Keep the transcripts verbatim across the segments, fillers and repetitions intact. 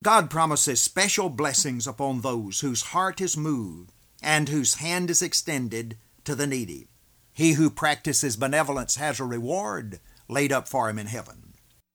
God promises special blessings upon those whose heart is moved and whose hand is extended to the needy. He who practices benevolence has a reward laid up for him in heaven.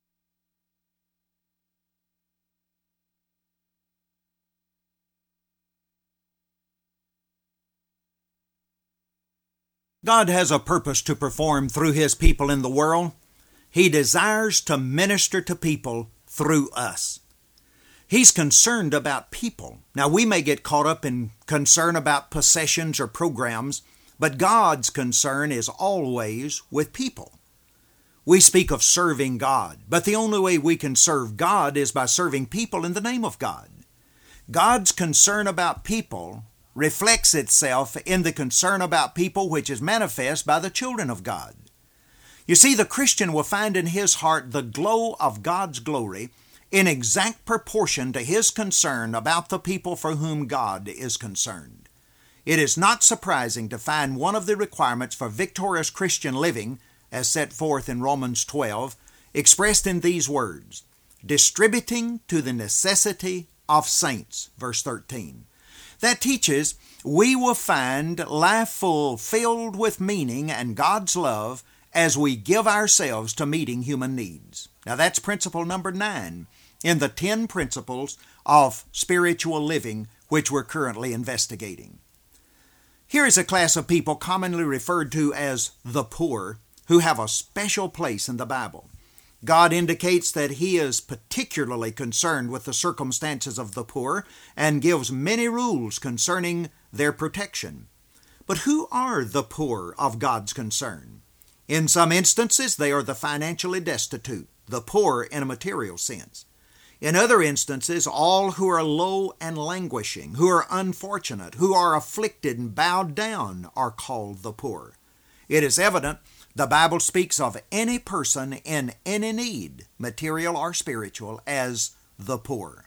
God has a purpose to perform through His people in the world. He desires to minister to people through us. He's concerned about people. Now, we may get caught up in concern about possessions or programs, but God's concern is always with people. We speak of serving God, but the only way we can serve God is by serving people in the name of God. God's concern about people reflects itself in the concern about people which is manifest by the children of God. You see, the Christian will find in his heart the glow of God's glory in exact proportion to his concern about the people for whom God is concerned. It is not surprising to find one of the requirements for victorious Christian living, as set forth in Romans twelve, expressed in these words, distributing to the necessity of saints, verse thirteen. That teaches we will find life fulfilled with meaning and God's love as we give ourselves to meeting human needs. Now that's principle number nine in the ten principles of spiritual living which we're currently investigating. Here is a class of people commonly referred to as the poor who have a special place in the Bible. God indicates that He is particularly concerned with the circumstances of the poor and gives many rules concerning their protection. But who are the poor of God's concern? In some instances, they are the financially destitute, the poor in a material sense. In other instances, all who are low and languishing, who are unfortunate, who are afflicted and bowed down are called the poor. It is evident the Bible speaks of any person in any need, material or spiritual, as the poor.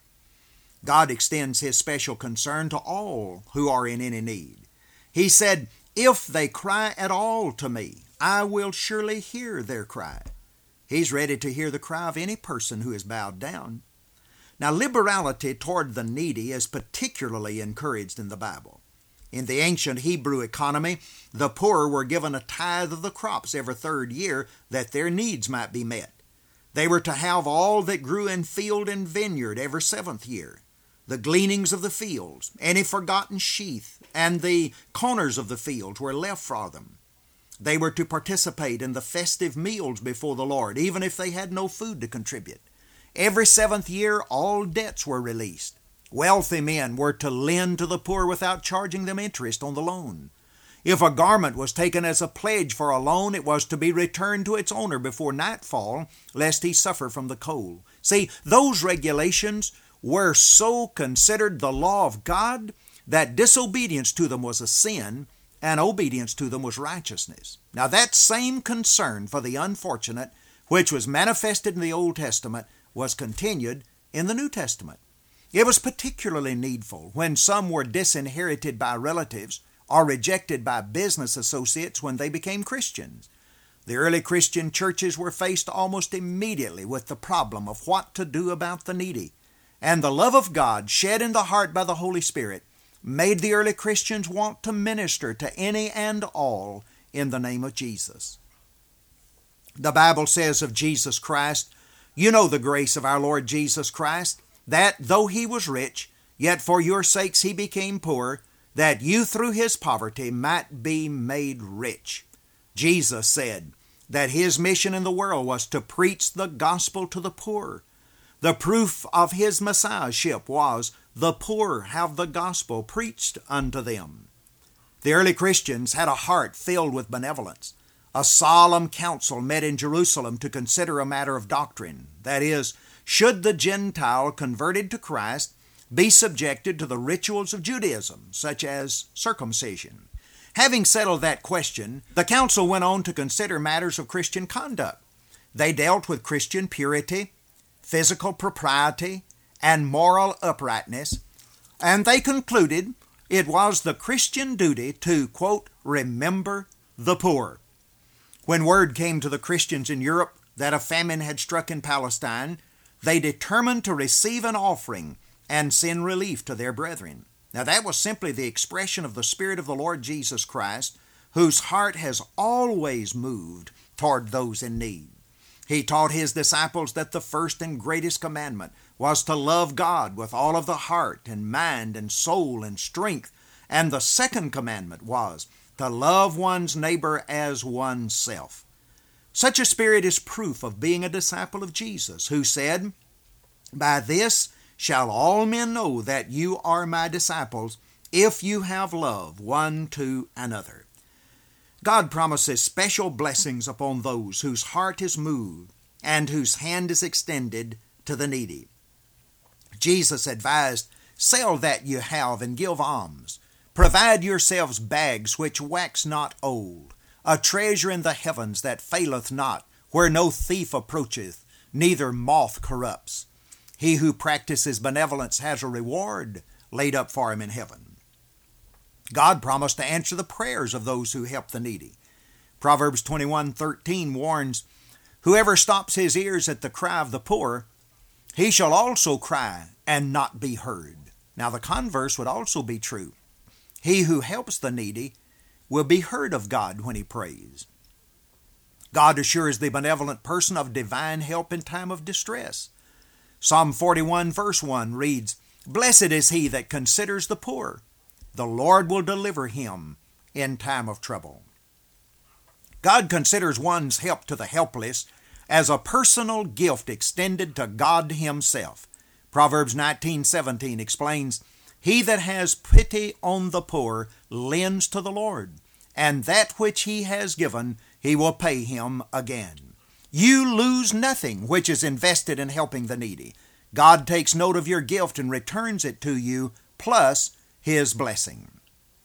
God extends His special concern to all who are in any need. He said, "If they cry at all to me, I will surely hear their cry." He's ready to hear the cry of any person who is bowed down. Now, liberality toward the needy is particularly encouraged in the Bible. In the ancient Hebrew economy, the poor were given a tithe of the crops every third year that their needs might be met. They were to have all that grew in field and vineyard every seventh year, the gleanings of the fields, any forgotten sheath, and the corners of the fields were left for them. They were to participate in the festive meals before the Lord, even if they had no food to contribute. Every seventh year, all debts were released. Wealthy men were to lend to the poor without charging them interest on the loan. If a garment was taken as a pledge for a loan, it was to be returned to its owner before nightfall, lest he suffer from the cold. See, those regulations were so considered the law of God that disobedience to them was a sin and obedience to them was righteousness. Now that same concern for the unfortunate, which was manifested in the Old Testament, was continued in the New Testament. It was particularly needful when some were disinherited by relatives or rejected by business associates when they became Christians. The early Christian churches were faced almost immediately with the problem of what to do about the needy, and the love of God shed in the heart by the Holy Spirit made the early Christians want to minister to any and all in the name of Jesus. The Bible says of Jesus Christ, "You know the grace of our Lord Jesus Christ, that though He was rich, yet for your sakes He became poor, that you through His poverty might be made rich." Jesus said that His mission in the world was to preach the gospel to the poor. The proof of His Messiahship was, "The poor have the gospel preached unto them." The early Christians had a heart filled with benevolence. A solemn council met in Jerusalem to consider a matter of doctrine, that is, should the Gentile converted to Christ be subjected to the rituals of Judaism, such as circumcision? Having settled that question, the council went on to consider matters of Christian conduct. They dealt with Christian purity, physical propriety, and moral uprightness, and they concluded it was the Christian duty to, quote, remember the poor. When word came to the Christians in Europe that a famine had struck in Palestine, they determined to receive an offering and send relief to their brethren. Now that was simply the expression of the Spirit of the Lord Jesus Christ, whose heart has always moved toward those in need. He taught his disciples that the first and greatest commandment was to love God with all of the heart and mind and soul and strength, and the second commandment was to love one's neighbor as oneself. Such a spirit is proof of being a disciple of Jesus, who said, "By this shall all men know that you are my disciples, if you have love one to another." God promises special blessings upon those whose heart is moved and whose hand is extended to the needy. Jesus advised, "Sell that you have and give alms. Provide yourselves bags which wax not old, a treasure in the heavens that faileth not, where no thief approacheth, neither moth corrupts. He who practices benevolence has a reward laid up for him in heaven." God promised to answer the prayers of those who help the needy. Proverbs twenty-one thirteen warns, "Whoever stops his ears at the cry of the poor, he shall also cry and not be heard." Now the converse would also be true. He who helps the needy will be heard of God when he prays. God assures the benevolent person of divine help in time of distress. Psalm forty-one verse one reads, "Blessed is he that considers the poor. The Lord will deliver him in time of trouble." God considers one's help to the helpless as a personal gift extended to God himself. Proverbs nineteen seventeen explains, "He that has pity on the poor lends to the Lord, and that which he has given he will pay him again." You lose nothing which is invested in helping the needy. God takes note of your gift and returns it to you, plus his blessing.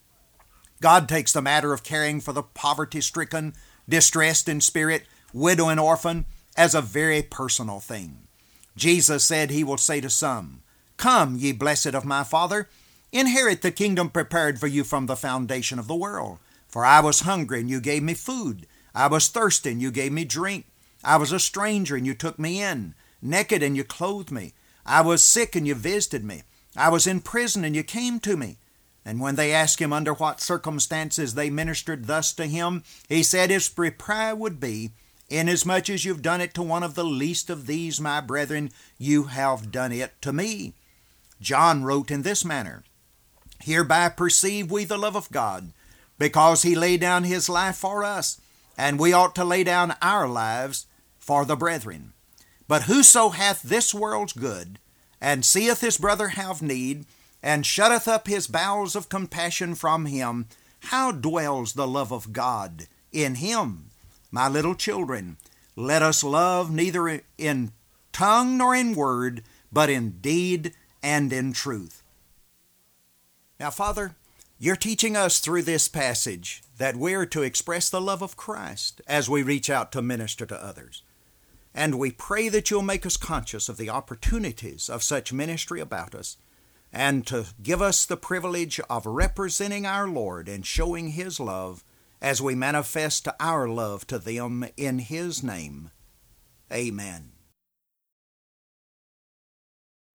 God takes the matter of caring for the poverty-stricken, distressed in spirit, widow and orphan as a very personal thing. Jesus said he will say to some, "Come, ye blessed of my Father, inherit the kingdom prepared for you from the foundation of the world. For I was hungry, and you gave me food. I was thirsty, and you gave me drink. I was a stranger, and you took me in. Naked, and you clothed me. I was sick, and you visited me. I was in prison, and you came to me." And when they asked him under what circumstances they ministered thus to him, he said his reply would be, "Inasmuch as you've done it to one of the least of these, my brethren, you have done it to me." John wrote in this manner, "Hereby perceive we the love of God, because he laid down his life for us, and we ought to lay down our lives for the brethren. But whoso hath this world's good, and seeth his brother have need, and shutteth up his bowels of compassion from him, how dwells the love of God in him? My little children, let us love neither in tongue nor in word, but in deed and in truth." Now, Father, you're teaching us through this passage that we're to express the love of Christ as we reach out to minister to others. And we pray that you'll make us conscious of the opportunities of such ministry about us, and to give us the privilege of representing our Lord and showing his love as we manifest our love to them in his name. Amen.